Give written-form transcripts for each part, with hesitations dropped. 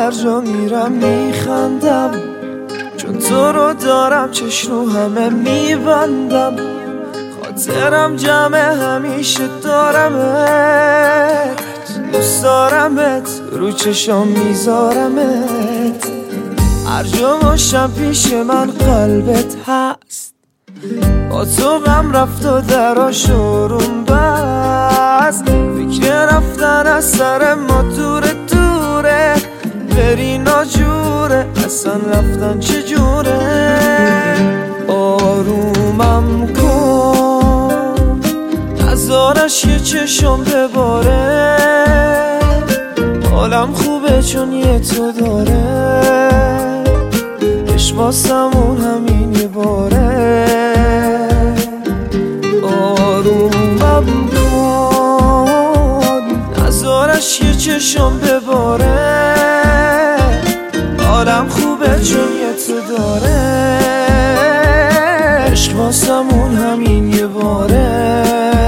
هر جا میرم میخندم، چون تو رو دارم چشم رو همه میبندم. خاطرم جمع همیشه دارمت، دوست دارمت، رو چشام میذارمت. هر جا باشم پیش من قلبت هست، با تو غم رفت و دراش روم بست. فکر رفتن از سر ما دوره دوره، بری ناجوره، اصلا رفتن چجوره. آرومم کن، نذارش یه چشم بباره. حالم خوبه چون یه تو داره، عشق واسمون همین یه باره. آرومم کن، نذارش یه چشم بباره. حالم خوبه چون یه تو داره، عشق واسمون همین یه باره.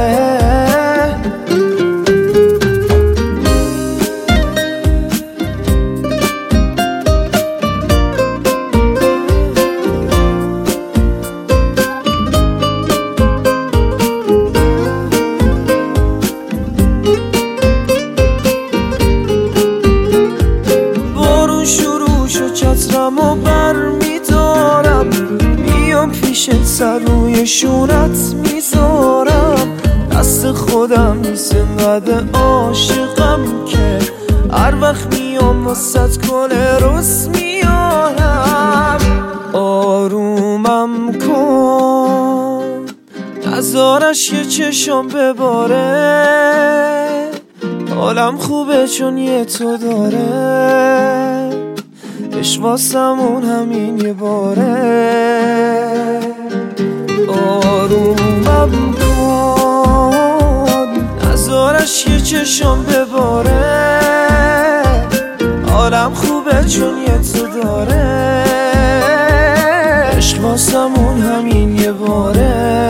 چترم و بر میدارم، میام پیشت سر روی شونت میذارم. دست خودم نیست انقدر عاشقم که هر وقت میام واسه گل رس میارم. آرومم کن، نذارش یه چشم بباره. حالم خوبه چون یه تو داره، عشق واسمون همین یه باره. آرومم کن، نذارش یه چشم بباره. حالم خوبه چون یه تو داره، عشق واسمون همین یه باره.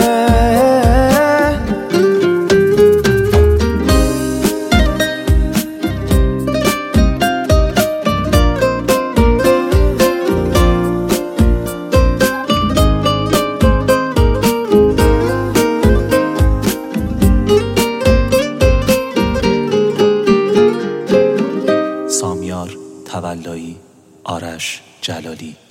سامیار تولایی، آرش جلالی.